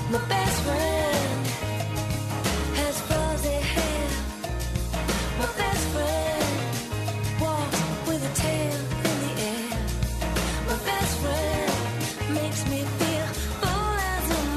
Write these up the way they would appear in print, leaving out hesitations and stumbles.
My best friend has fuzzy hair. My best friend walks with a tail in the air. My best friend makes me feel full as a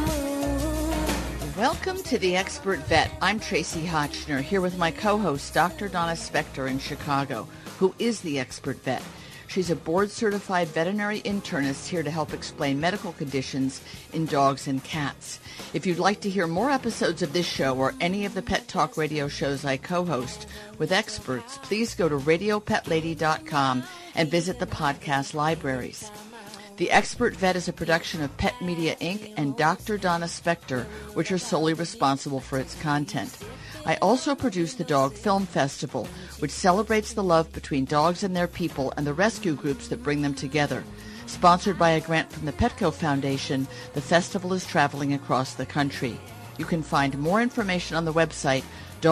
moon. Welcome to The Expert Vet. I'm Tracy Hotchner, here with my co-host, Dr. Donna Spector in Chicago, who is the Expert Vet. She's a board-certified veterinary internist here to help explain medical conditions in dogs and cats. If you'd like to hear more episodes of this show or any of the Pet Talk radio shows I co-host with experts, please go to RadioPetLady.com and visit the podcast libraries. The Expert Vet is a production of Pet Media Inc. and Dr. Donna Spector, which are solely responsible for its content. I also produce the Dog Film Festival, which celebrates the love between dogs and their people and the rescue groups that bring them together. Sponsored by a grant from the Petco Foundation, the festival is traveling across the country. You can find more information on the website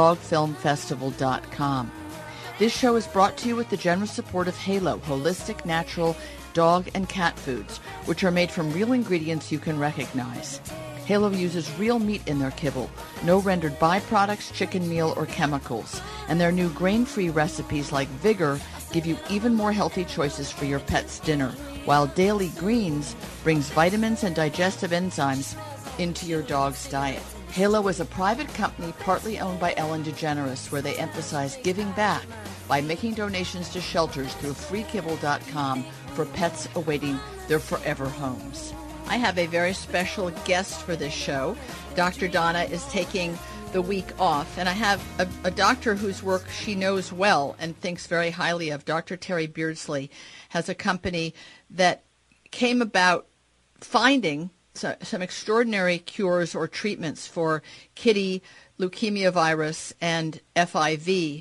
dogfilmfestival.com. This show is brought to you with the generous support of Halo, holistic, natural dog and cat foods, which are made from real ingredients you can recognize. Halo uses real meat in their kibble, no rendered byproducts, chicken meal, or chemicals, and their new grain-free recipes like Vigor give you even more healthy choices for your pet's dinner, while Daily Greens brings vitamins and digestive enzymes into your dog's diet. Halo is a private company partly owned by Ellen DeGeneres, where they emphasize giving back by making donations to shelters through freekibble.com for pets awaiting their forever homes. I have a very special guest for this show. Dr. Donna is taking the week off, and I have a doctor whose work she knows well and thinks very highly of. Dr. Terry Beardsley has a company that came about finding some extraordinary cures or treatments for kitty leukemia virus and FIV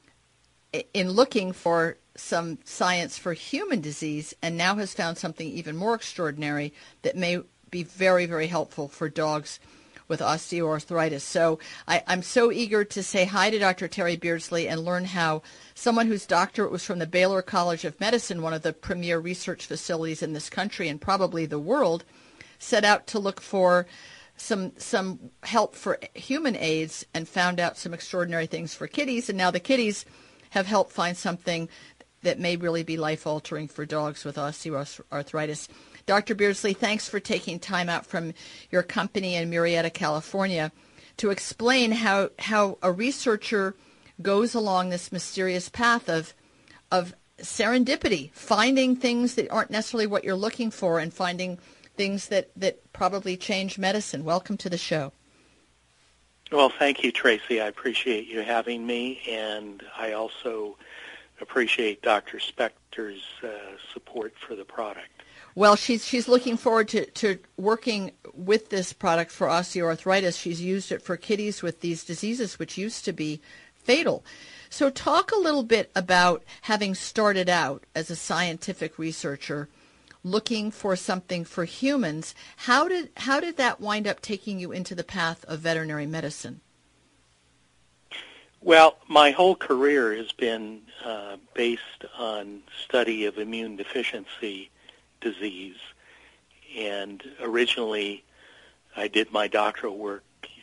in looking for some science for human disease, and now has found something even more extraordinary that may be very, very helpful for dogs with osteoarthritis. So I'm so eager to say hi to Dr. Terry Beardsley and learn how someone whose doctorate was from the Baylor College of Medicine, one of the premier research facilities in this country and probably the world, set out to look for some help for human aids and found out some extraordinary things for kitties, and now the kitties have helped find something that may really be life-altering for dogs with osteoarthritis. Dr. Beardsley, thanks for taking time out from your company in Murrieta, California, to explain how a researcher goes along this mysterious path of serendipity, finding things that aren't necessarily what you're looking for and finding things that probably change medicine. Welcome to the show. Well, thank you, Tracy. I appreciate you having me, and I also appreciate Dr. Spector's support for the product. Well, she's looking forward to working with this product for osteoarthritis. She's used it for kitties with these diseases, which used to be fatal. So talk a little bit about having started out as a scientific researcher looking for something for humans. How did that wind up taking you into the path of veterinary medicine? Well, my whole career has been based on study of immune deficiency disease. And originally, I did my doctoral work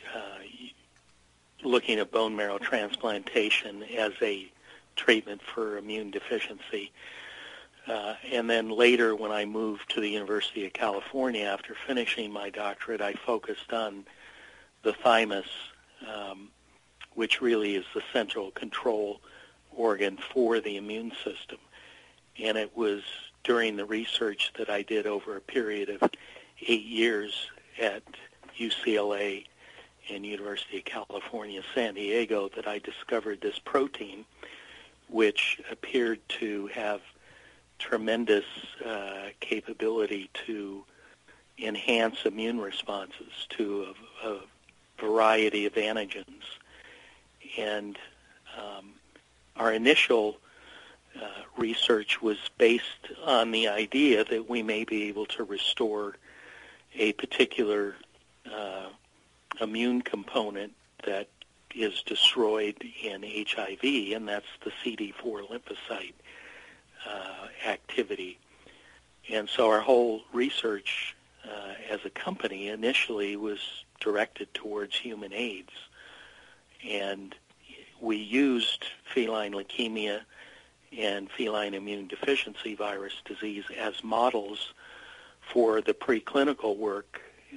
looking at bone marrow transplantation as a treatment for immune deficiency. And then later, when I moved to the University of California after finishing my doctorate, I focused on the thymus, which really is the central control organ for the immune system. And it was during the research that I did over a period of 8 years at UCLA and University of California, San Diego, that I discovered this protein, which appeared to have tremendous capability to enhance immune responses to a variety of antigens. And our initial research was based on the idea that we may be able to restore a particular immune component that is destroyed in HIV, and that's the CD4 lymphocyte activity. And so our whole research as a company initially was directed towards human AIDS. And we used feline leukemia and feline immune deficiency virus disease as models for the preclinical work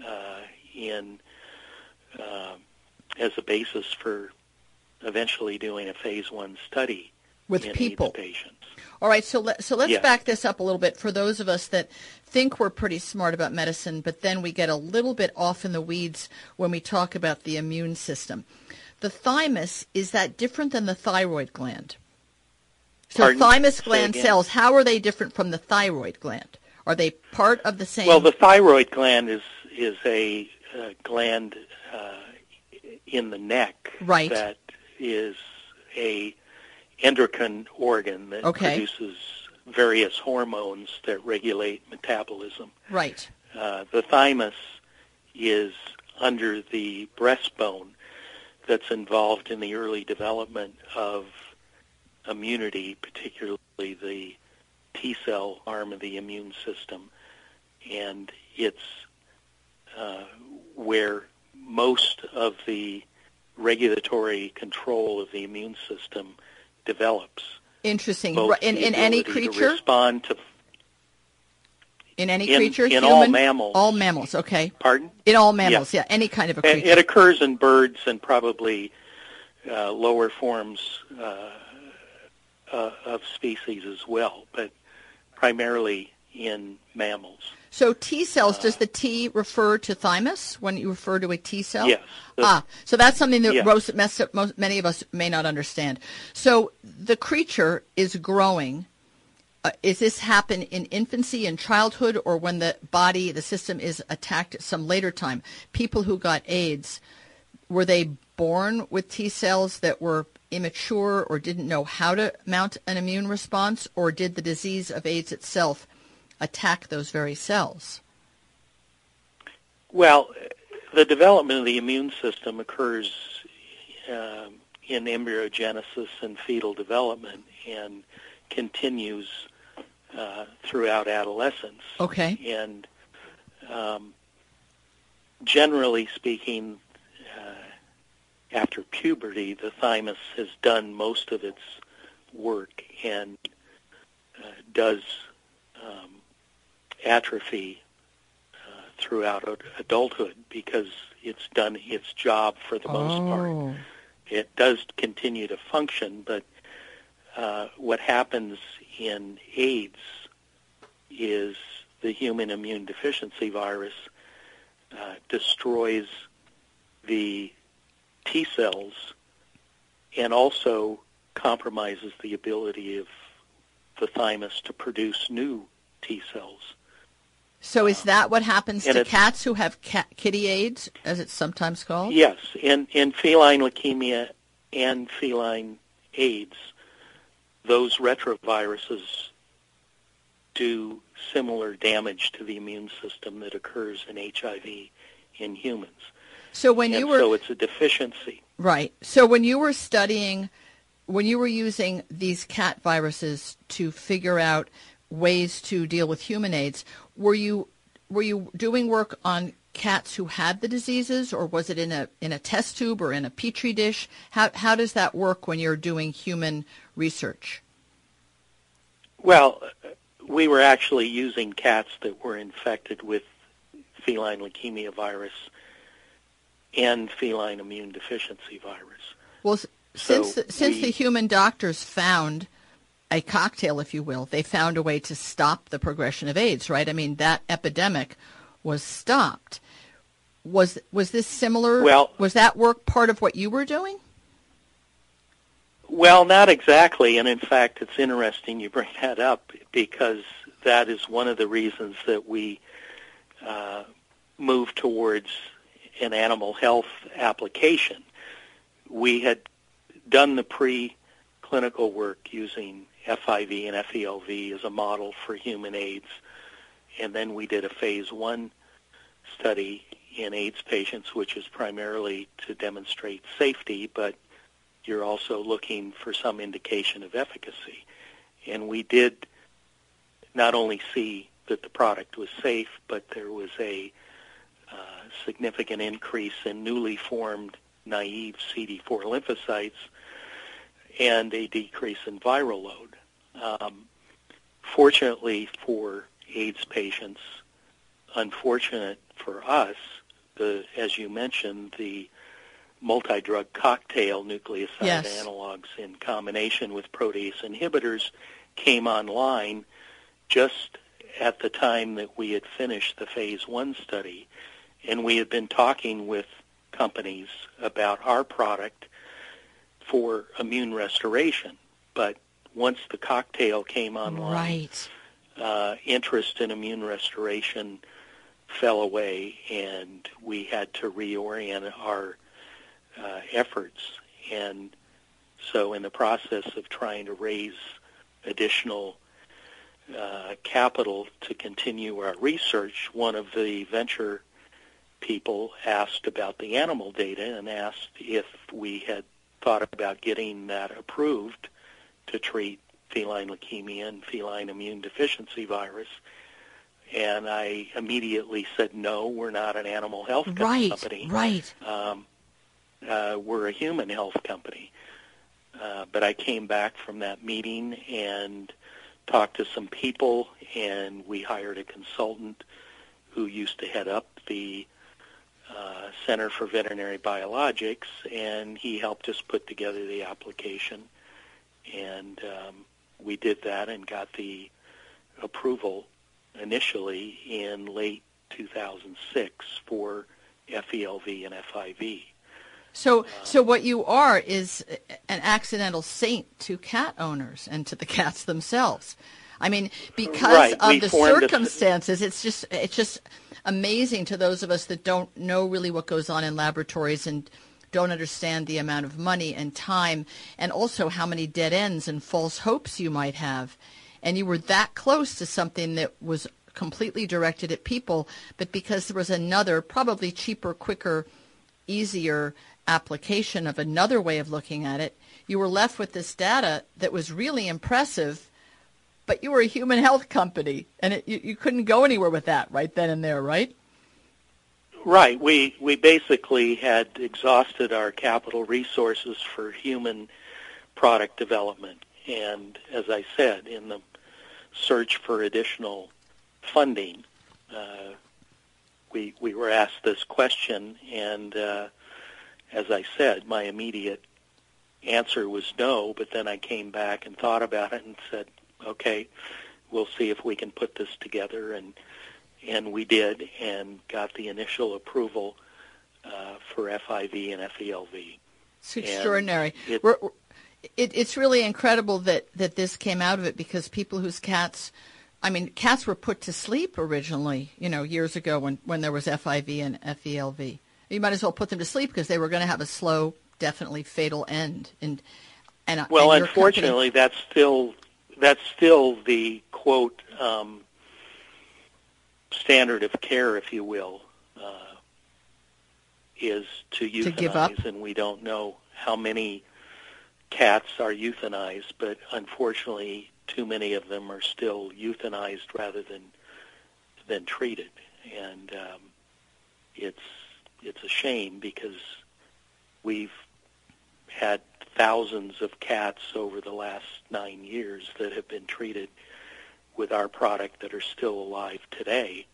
as a basis for eventually doing a phase 1 study with in people. AIDS patients. All right, so let's Yeah. back this up a little bit for those of us that think we're pretty smart about medicine, but then we get a little bit off in the weeds when we talk about the immune system. The thymus, is that different than the thyroid gland? So Pardon? thymus Say gland again? cells, how are they different from the thyroid gland? Are they part of the same? Well, the thyroid gland is a gland in the neck Right. that is a endocrine organ that Okay. produces various hormones that regulate metabolism. Right. The thymus is under the breastbone that's involved in the early development of immunity, particularly the T-cell arm of the immune system. And it's where most of the regulatory control of the immune system develops. Interesting. Both In the any ability to creature? respond to, In any in- creature? in human? all mammals. All mammals, okay. pardon? In all mammals, yeah, any kind of a creature. It occurs in birds and probably lower forms of species as well, but primarily in mammals. So T cells, does the T refer to thymus when you refer to a T cell? Yes. So that's something that Yeah. many of us may not understand. So the creature is growing. Is this happen in infancy and childhood, or when the body, the system is attacked at some later time? People who got AIDS, were they born with T cells that were immature or didn't know how to mount an immune response, or did the disease of AIDS itself attack those very cells? Well, the development of the immune system occurs in embryogenesis and fetal development and continues throughout adolescence. Okay. And generally speaking, after puberty, the thymus has done most of its work and does atrophy throughout adulthood because it's done its job for the most part. It does continue to function, but what happens in AIDS is the human immune deficiency virus destroys the T cells and also compromises the ability of the thymus to produce new T cells. So is that what happens and to it's- cats who have kitty AIDS, as it's sometimes called? Yes, in feline leukemia and feline AIDS, those retroviruses do similar damage to the immune system that occurs in HIV in humans. So when And you were so it's a deficiency. right, so when you were studying, when you were using these cat viruses to figure out ways to deal with human AIDS, were you doing work on cats who had the diseases, or was it in a test tube or in a petri dish? How does that work when you're doing human research? Well, we were actually using cats that were infected with feline leukemia virus and feline immune deficiency virus. Well, since So the human doctors found a cocktail, if you will, they found a way to stop the progression of AIDS, right? I mean, that epidemic was stopped. Was this similar? Well- was that work part of what you were doing? Well, not exactly, and in fact, it's interesting you bring that up because that is one of the reasons that we moved towards an animal health application. We had done the preclinical work using FIV and FELV as a model for human AIDS, and then we did a phase 1 study in AIDS patients, which is primarily to demonstrate safety, but you're also looking for some indication of efficacy. And we did not only see that the product was safe, but there was a significant increase in newly formed naive CD4 lymphocytes and a decrease in viral load. Fortunately for AIDS patients, unfortunate for us, as you mentioned, the multi-drug cocktail nucleoside analogs in combination with protease inhibitors came online just at the time that we had finished the phase 1 study, and we had been talking with companies about our product for immune restoration. But once the cocktail came online, interest in immune restoration fell away, and we had to reorient our efforts. And so in the process of trying to raise additional capital to continue our research, one of the venture people asked about the animal data and asked if we had thought about getting that approved to treat feline leukemia and feline immune deficiency virus. And I immediately said, no, we're not an animal health company. Right. We're a human health company. But I came back from that meeting and talked to some people, and we hired a consultant who used to head up the Center for Veterinary Biologics, and he helped us put together the application. And we did that and got the approval initially in late 2006 for FELV and FIV. So what you are is an accidental saint to cat owners and to the cats themselves. I mean, because of the circumstances, it's just amazing to those of us that don't know really what goes on in laboratories and don't understand the amount of money and time and also how many dead ends and false hopes you might have. And you were that close to something that was completely directed at people, but because there was another, probably cheaper, quicker, easier application of another way of looking at it, you were left with this data that was really impressive, but you were a human health company, and you couldn't go anywhere with that right then and there, right? Right. We basically had exhausted our capital resources for human product development. And as I said, in the search for additional funding, we were asked this question, and as I said, my immediate answer was no, but then I came back and thought about it and said, okay, we'll see if we can put this together, and we did, and got the initial approval for FIV and FELV. It's extraordinary. It's really incredible that this came out of it, because people whose cats were put to sleep originally, years ago when there was FIV and FELV. You might as well put them to sleep because they were going to have a slow, definitely fatal end. Well, unfortunately, that's still the quote standard of care, if you will, is to euthanize, give up. And we don't know how many cats are euthanized, but unfortunately, too many of them are still euthanized rather than treated, and it's a shame because we've had thousands of cats over the last 9 years that have been treated with our product that are still alive today.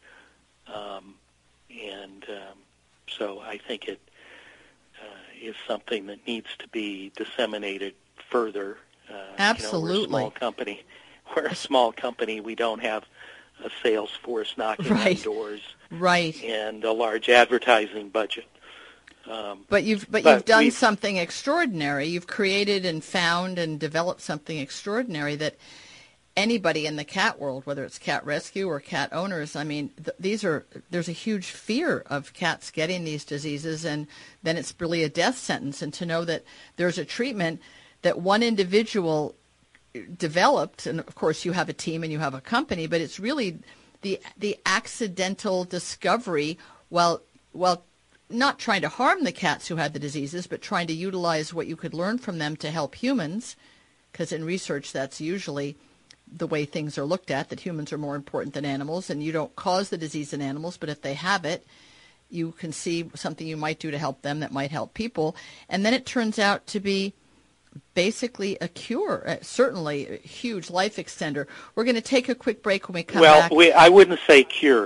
So I think it is something that needs to be disseminated further. Absolutely. We're a small company. We don't have a sales force knocking on doors. Right. And a large advertising budget. But you've done something extraordinary. You've created and found and developed something extraordinary that anybody in the cat world, whether it's cat rescue or cat owners, I mean, there's a huge fear of cats getting these diseases, and then it's really a death sentence. And to know that there's a treatment that one individual developed, and of course you have a team and you have a company, but it's really the accidental discovery while not trying to harm the cats who had the diseases, but trying to utilize what you could learn from them to help humans, because in research that's usually the way things are looked at, that humans are more important than animals, and you don't cause the disease in animals, but if they have it, you can see something you might do to help them that might help people. And then it turns out to be basically a cure, certainly a huge life extender. We're going to take a quick break when we come back. Well, I wouldn't say cure.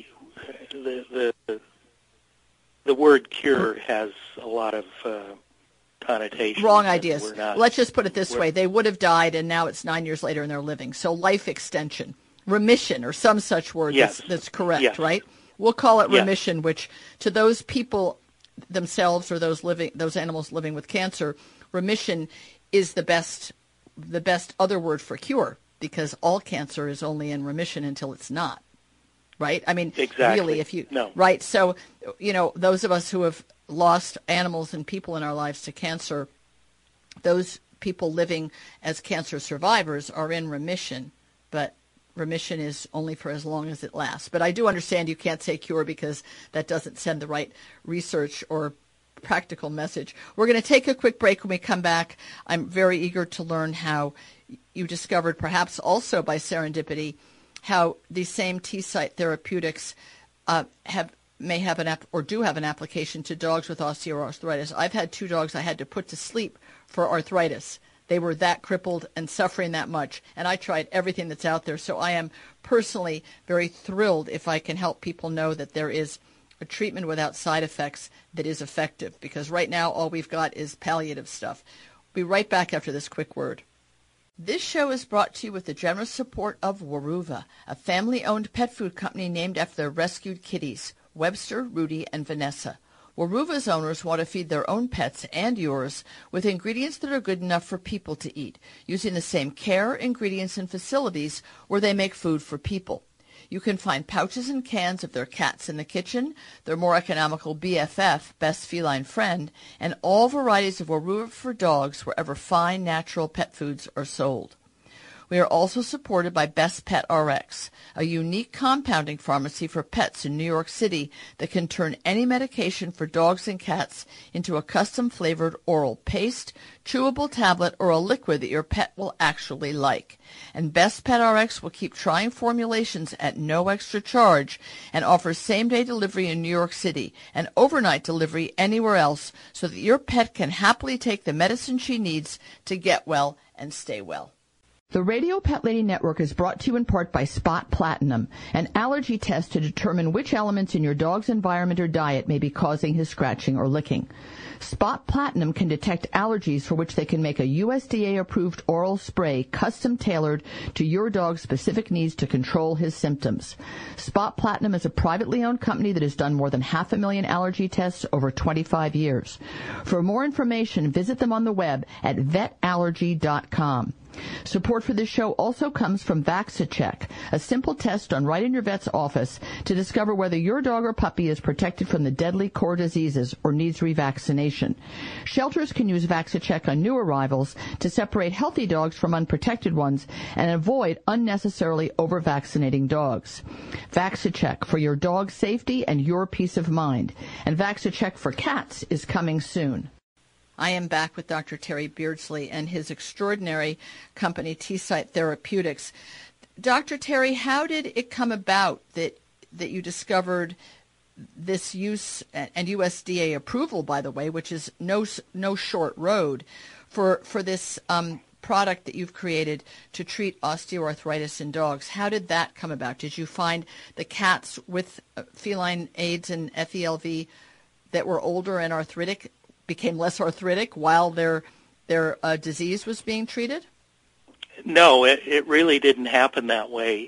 The word cure has a lot of connotations. Wrong ideas. Let's just put it this way. They would have died, and now it's 9 years later, and they're living. So life extension, remission, or some such word that's correct, yes. Right? We'll call it Yes. remission, which to those people themselves or those animals living with cancer, remission is the best other word for cure, because all cancer is only in remission until it's not. Right? I mean, exactly. Really, No. Right? So, those of us who have lost animals and people in our lives to cancer, those people living as cancer survivors are in remission, but remission is only for as long as it lasts. But I do understand you can't say cure because that doesn't send the right research or practical message. We're going to take a quick break. When we come back, I'm very eager to learn how you discovered, perhaps also by serendipity, how these same T-site therapeutics may have do have an application to dogs with osteoarthritis. I've had 2 dogs I had to put to sleep for arthritis. They were that crippled and suffering that much, and I tried everything that's out there. So I am personally very thrilled if I can help people know that there is a treatment without side effects that is effective, because right now all we've got is palliative stuff. We'll be right back after this quick word. This show is brought to you with the generous support of Weruva, a family-owned pet food company named after their rescued kitties, Webster, Rudy, and Vanessa. Weruva's owners want to feed their own pets and yours with ingredients that are good enough for people to eat, using the same care, ingredients, and facilities where they make food for people. You can find pouches and cans of their Cats in the Kitchen, their more economical BFF, Best Feline Friend, and all varieties of Weruva for dogs wherever fine natural pet foods are sold. We are also supported by Best Pet RX, a unique compounding pharmacy for pets in New York City that can turn any medication for dogs and cats into a custom-flavored oral paste, chewable tablet, or a liquid that your pet will actually like. And Best Pet RX will keep trying formulations at no extra charge and offers same-day delivery in New York City and overnight delivery anywhere else so that your pet can happily take the medicine she needs to get well and stay well. The Radio Pet Lady Network is brought to you in part by Spot Platinum, an allergy test to determine which elements in your dog's environment or diet may be causing his scratching or licking. Spot Platinum can detect allergies for which they can make a USDA-approved oral spray custom-tailored to your dog's specific needs to control his symptoms. Spot Platinum is a privately owned company that has done more than 500,000 allergy tests over 25 years. For more information, visit them on the web at vetallergy.com. Support for this show also comes from VaxiCheck, a simple test done right in your vet's office to discover whether your dog or puppy is protected from the deadly core diseases or needs revaccination. Shelters can use VaxiCheck on new arrivals to separate healthy dogs from unprotected ones and avoid unnecessarily over-vaccinating dogs. VaxiCheck for your dog's safety and your peace of mind. And VaxiCheck for cats is coming soon. I am back with Dr. Terry Beardsley and his extraordinary company, T-Site Therapeutics. Dr. Terry, how did it come about that you discovered this use and USDA approval, by the way, which is no short road, for this product that you've created to treat osteoarthritis in dogs? How did that come about? Did you find the cats with feline AIDS and FELV that were older and arthritic became less arthritic while their disease was being treated? No, it really didn't happen that way.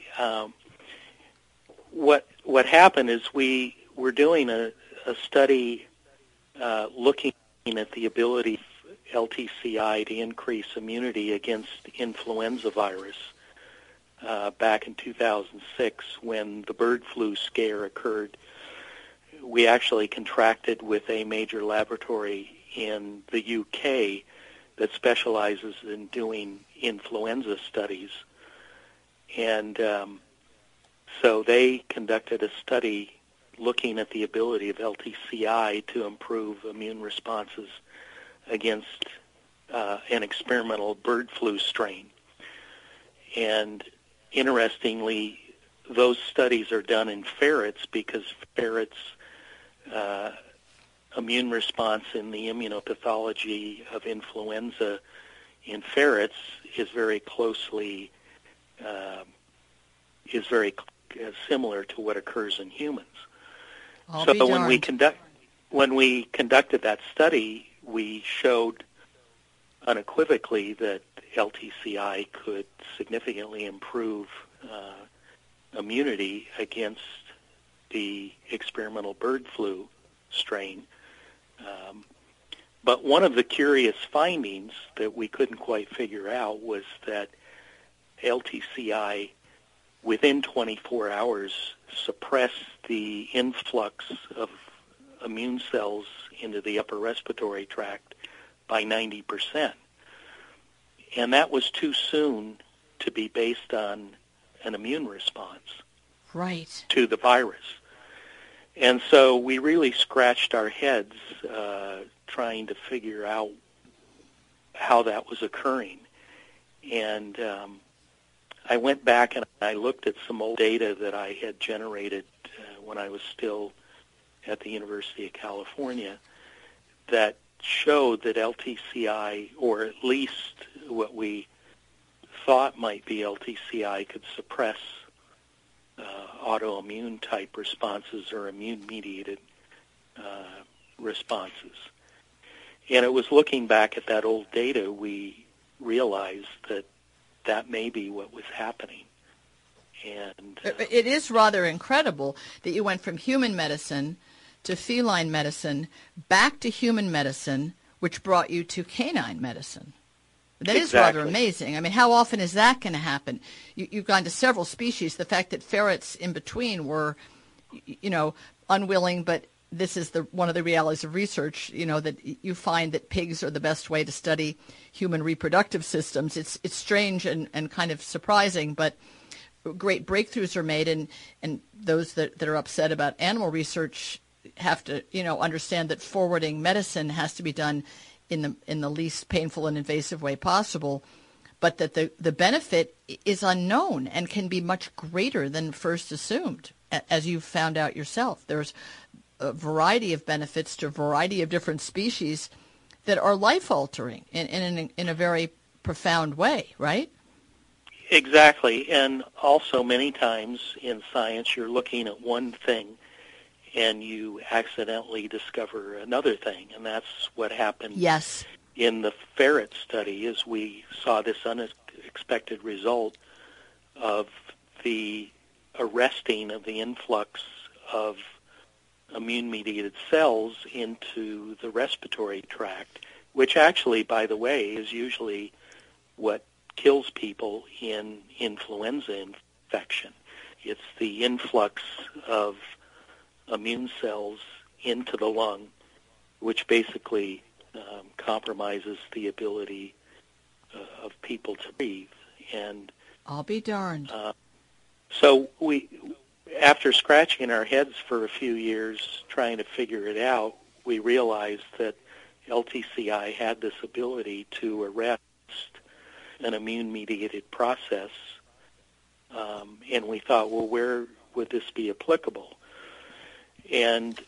What happened is we were doing a study looking at the ability of LTCI to increase immunity against influenza virus back in 2006 when the bird flu scare occurred. We actually contracted with a major laboratory in the UK that specializes in doing influenza studies. And so they conducted a study looking at the ability of LTCI to improve immune responses against an experimental bird flu strain. And interestingly, those studies are done in ferrets because ferrets' immune response in the immunopathology of influenza in ferrets is very closely similar to what occurs in humans. So when we conducted that study, we showed unequivocally that LTCI could significantly improve immunity against the experimental bird flu strain. But one of the curious findings that we couldn't quite figure out was that LTCI within 24 hours suppressed the influx of immune cells into the upper respiratory tract by 90%. And that was too soon to be based on an immune response to the virus. And so we really scratched our heads trying to figure out how that was occurring. And I went back and I looked at some old data that I had generated when I was still at the University of California that showed that LTCI, or at least what we thought might be LTCI, could suppress autoimmune type responses or immune-mediated responses. And it was looking back at that old data, we realized that that may be what was happening. And it is rather incredible that you went from human medicine to feline medicine, back to human medicine, which brought you to canine medicine. That is rather amazing. I mean, how often is that going to happen? You've gone to several species. The fact that ferrets in between were, unwilling, but this is one of the realities of research, that you find that pigs are the best way to study human reproductive systems. It's strange and kind of surprising, but great breakthroughs are made, and those that are upset about animal research have to, understand that forwarding medicine has to be done in the least painful and invasive way possible, but that the benefit is unknown and can be much greater than first assumed, as you've found out yourself. There's a variety of benefits to a variety of different species that are life-altering in a very profound way, right? Exactly, and also many times in science you're looking at one thing and you accidentally discover another thing, and that's what happened in the ferret study. Is we saw this unexpected result of the arresting of the influx of immune-mediated cells into the respiratory tract, which actually, by the way, is usually what kills people in influenza infection. It's the influx of immune cells into the lung, which basically compromises the ability of people to breathe. And I'll be darned. So we, after scratching our heads for a few years trying to figure it out, we realized that LTCI had this ability to arrest an immune-mediated process, and we thought, well, where would this be applicable? And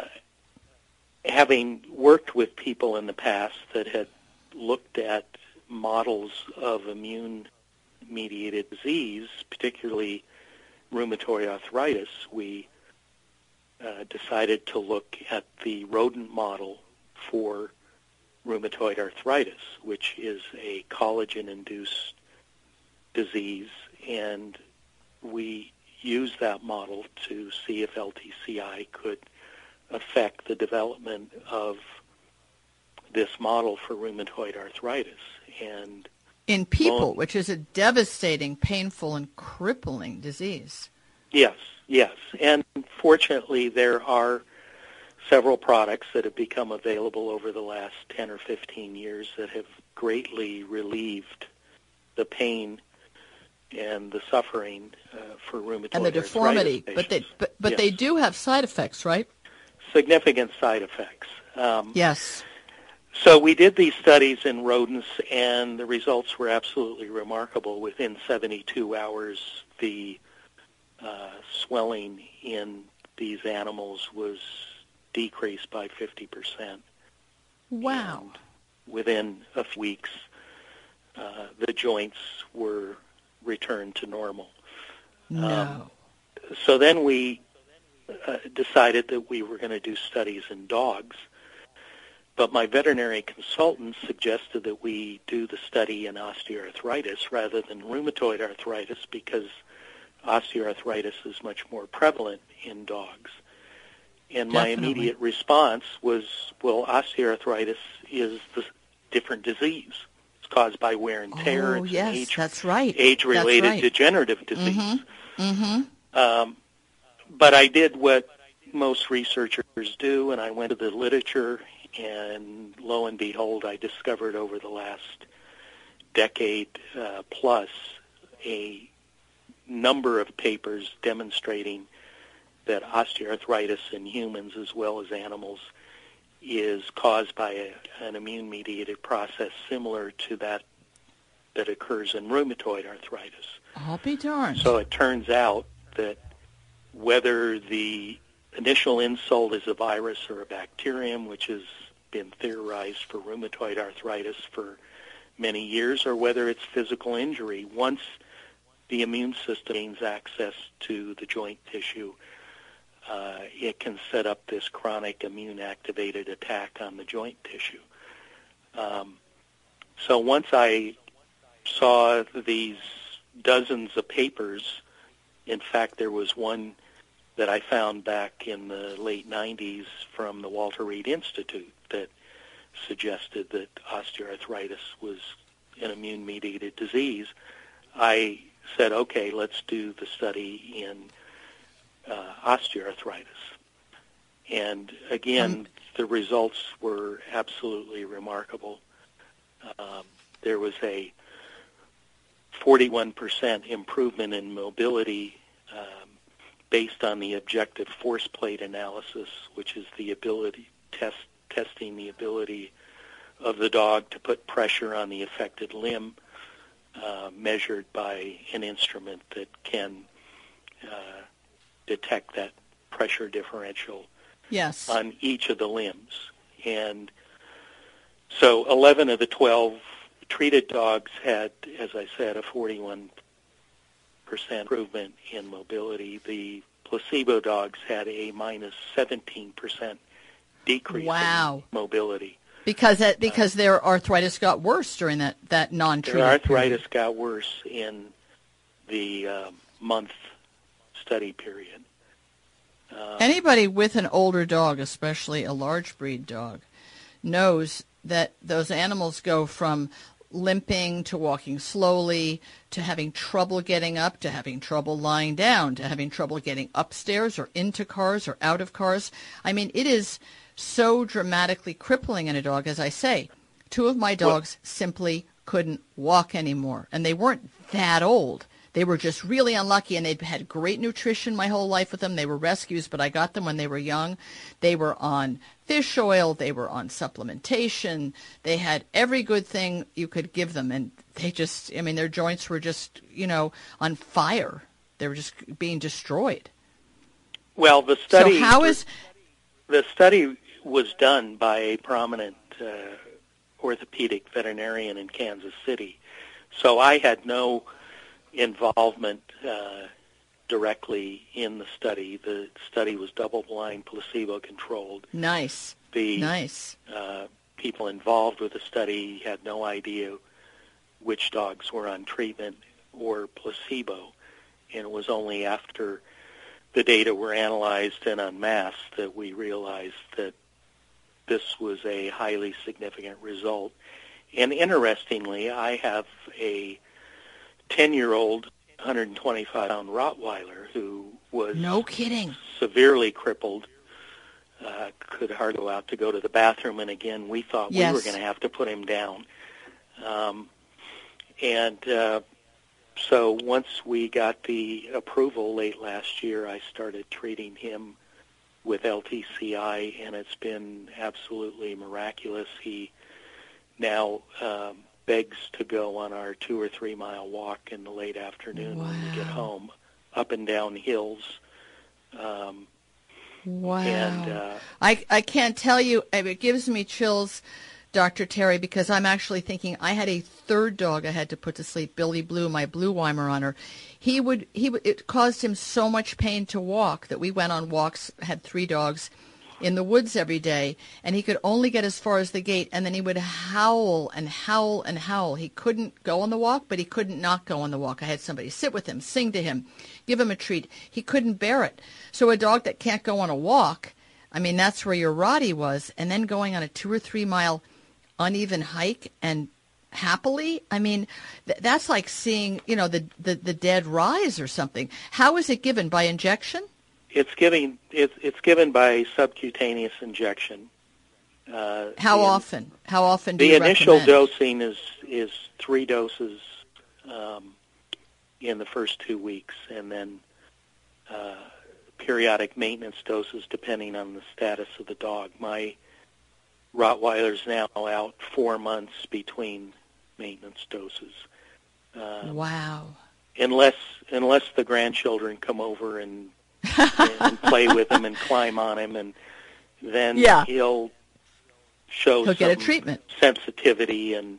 having worked with people in the past that had looked at models of immune-mediated disease, particularly rheumatoid arthritis, we decided to look at the rodent model for rheumatoid arthritis, which is a collagen-induced disease, and we used that model to see if LTCI could affect the development of this model for rheumatoid arthritis. And in people, which is a devastating, painful, and crippling disease. Yes. And fortunately, there are several products that have become available over the last 10 or 15 years that have greatly relieved the pain and the suffering for rheumatoid and the deformity. Patients. But Yes. they do have side effects, right? Significant side effects. Yes. So we did these studies in rodents, and the results were absolutely remarkable. Within 72 hours, the swelling in these animals was decreased by 50%. Wow. And within a few weeks, the joints were returned to normal. No. So then we decided that we were going to do studies in dogs. But my veterinary consultant suggested that we do the study in osteoarthritis rather than rheumatoid arthritis because osteoarthritis is much more prevalent in dogs. And my Definitely. immediate response was, well, osteoarthritis is the different disease. It's caused by wear and tear. Oh, It's yes, an that's right. age-related That's right. degenerative disease. Mm-hmm. But I did what most researchers do, and I went to the literature, and lo and behold, I discovered over the last decade plus a number of papers demonstrating that osteoarthritis in humans as well as animals is caused by an immune-mediated process similar to that occurs in rheumatoid arthritis. I'll be darned. So it turns out that whether the initial insult is a virus or a bacterium, which has been theorized for rheumatoid arthritis for many years, or whether it's physical injury, once the immune system gains access to the joint tissue, it can set up this chronic immune-activated attack on the joint tissue. So once I saw these dozens of papers, in fact, there was one that I found back in the late 90s from the Walter Reed Institute that suggested that osteoarthritis was an immune-mediated disease. I said, okay, let's do the study in osteoarthritis. And again, the results were absolutely remarkable. There was a 41% improvement in mobility based on the objective force plate analysis, which is the ability testing the ability of the dog to put pressure on the affected limb, measured by an instrument that can detect that pressure differential Yes. on each of the limbs. And so 11 of the 12 treated dogs had, as I said, a 41% improvement in mobility. The placebo dogs had a minus 17% decrease in mobility. Because their arthritis got worse during that non-treated Their arthritis period. got worse in the month study period. Anybody with an older dog, especially a large breed dog, knows that those animals go from limping to walking slowly to having trouble getting up to having trouble lying down to having trouble getting upstairs or into cars or out of cars. I mean, it is so dramatically crippling in a dog. As I say, two of my dogs simply couldn't walk anymore, and they weren't that old. They were just really unlucky, and they'd had great nutrition my whole life with them. They were rescues, but I got them when they were young. They were on fish oil. They were on supplementation. They had every good thing you could give them, and they just, I mean, their joints were just, on fire. They were just being destroyed. Well, the study... So how is... The study was done by a prominent orthopedic veterinarian in Kansas City. So I had no involvement directly in the study. The study was double-blind, placebo-controlled. Nice. Nice. People involved with the study had no idea which dogs were on treatment or placebo, and it was only after the data were analyzed and unmasked that we realized that this was a highly significant result. And interestingly, I have a 10-year-old, 125-pound Rottweiler who was no kidding severely crippled, could hardly go out to go to the bathroom, and again, we thought we were going to have to put him down. So once we got the approval late last year, I started treating him with LTCI, and it's been absolutely miraculous. He now begs to go on our 2 or 3 mile walk in the late afternoon when we get home, up and down hills. Wow. And I can't tell you, it gives me chills, Dr. Terry, because I'm actually thinking I had a third dog I had to put to sleep, Billy Blue, my blue Weimaraner. It caused him so much pain to walk that we went on walks, had 3 dogs in the woods every day, and he could only get as far as the gate, and then he would howl and howl and howl. He couldn't go on the walk, but he couldn't not go on the walk. I had somebody sit with him, sing to him, give him a treat. He couldn't bear it. So a dog that can't go on a walk, I mean, that's where your Roddy was, and then going on a 2 or 3 mile uneven hike and happily, I mean, that's like seeing, the dead rise or something. How is it given? By injection? It's given by subcutaneous injection. How often? How often do the you initial recommend? dosing is 3 doses in the first 2 weeks, and then periodic maintenance doses depending on the status of the dog. My Rottweiler's now out 4 months between maintenance doses. Wow. Unless the grandchildren come over and play with him and climb on him, and then he'll show He'll get a treatment. sensitivity, and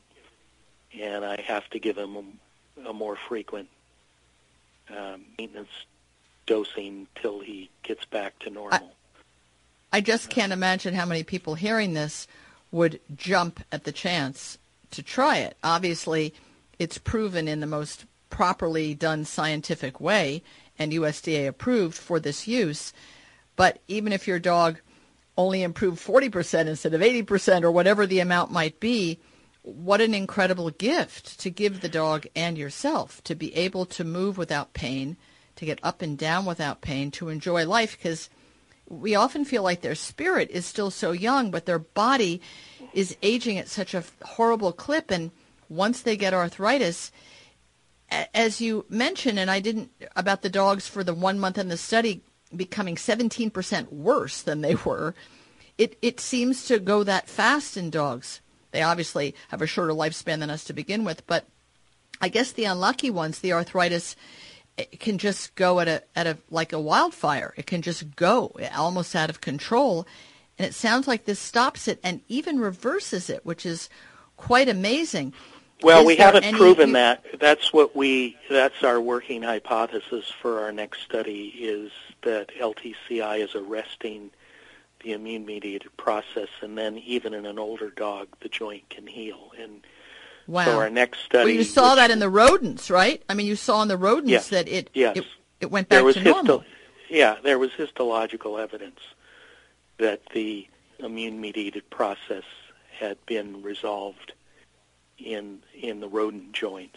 I have to give him a more frequent maintenance dosing till he gets back to normal. I just can't imagine how many people hearing this would jump at the chance to try it. Obviously, it's proven in the most properly done scientific way and USDA approved for this use. But even if your dog only improved 40% instead of 80% or whatever the amount might be, what an incredible gift to give the dog and yourself, to be able to move without pain, to get up and down without pain, to enjoy life, because we often feel like their spirit is still so young, but their body is aging at such a horrible clip. And once they get arthritis, as you mentioned, and I didn't, about the dogs for the 1 month in the study becoming 17% worse than they were, it seems to go that fast in dogs. They obviously have a shorter lifespan than us to begin with, but I guess the unlucky ones, the arthritis, it can just go at a like a wildfire. It can just go almost out of control, and it sounds like this stops it and even reverses it, which is quite amazing. Well, we haven't proven that. That's our working hypothesis for our next study, is that LTCI is arresting the immune-mediated process, and then even in an older dog, the joint can heal. And wow. So our next study... Well, you saw that in the rodents, right? I mean, you saw in the rodents that it went back to normal. There was histological evidence that the immune-mediated process had been resolved in the rodent joints.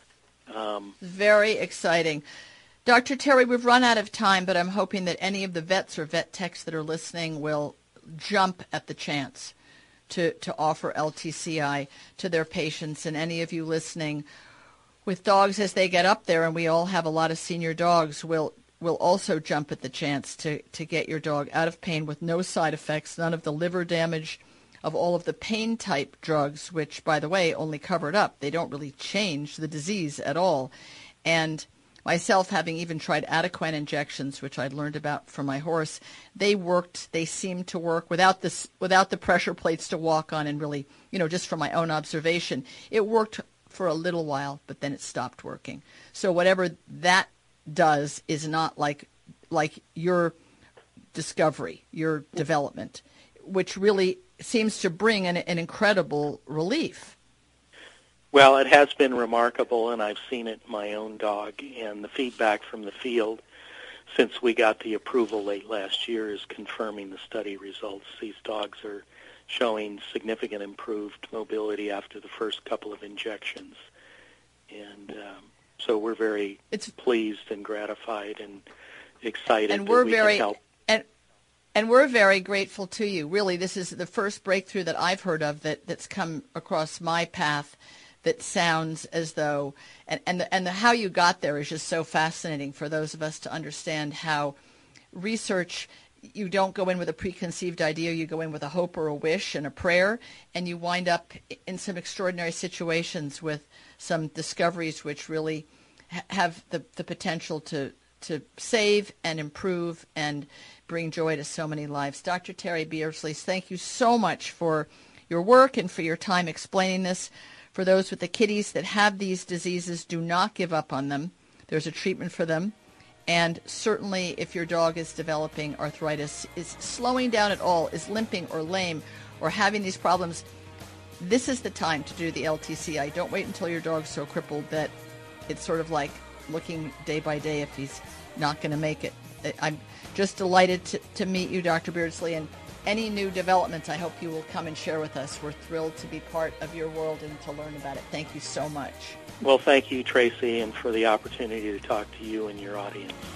Very exciting. Dr. Terry, we've run out of time, but I'm hoping that any of the vets or vet techs that are listening will jump at the chance to offer LTCI to their patients. And any of you listening with dogs as they get up there, and we all have a lot of senior dogs, will also jump at the chance to get your dog out of pain with no side effects, none of the liver damage of all of the pain-type drugs, which, by the way, only cover it up. They don't really change the disease at all. And myself, having even tried Adequan injections, which I'd learned about from my horse, they worked. They seemed to work without the pressure plates to walk on, and really, just from my own observation, it worked for a little while, but then it stopped working. So whatever that does is not like your discovery, your development, which really seems to bring an incredible relief. Well, it has been remarkable, and I've seen it in my own dog, and the feedback from the field since we got the approval late last year is confirming the study results. These dogs are showing significant improved mobility after the first couple of injections. And so we're very pleased and gratified and excited that we can help. And we're very grateful to you. Really, this is the first breakthrough that I've heard of that's come across my path that sounds as though, and how you got there is just so fascinating for those of us to understand how research, you don't go in with a preconceived idea. You go in with a hope or a wish and a prayer, and you wind up in some extraordinary situations with some discoveries which really have the potential to save and improve and bring joy to so many lives. Dr. Terry Beardsley, thank you so much for your work and for your time explaining this. For those with the kitties that have these diseases, do not give up on them. There's a treatment for them. And certainly if your dog is developing arthritis, is slowing down at all, is limping or lame, or having these problems, this is the time to do the LTCI. Don't wait until your dog's so crippled that it's sort of like looking day by day if he's not going to make it. I'm just delighted to meet you, Dr. Beardsley, and any new developments I hope you will come and share with us. We're thrilled to be part of your world and to learn about it. Thank you so much. Well, thank you, Tracy, and for the opportunity to talk to you and your audience.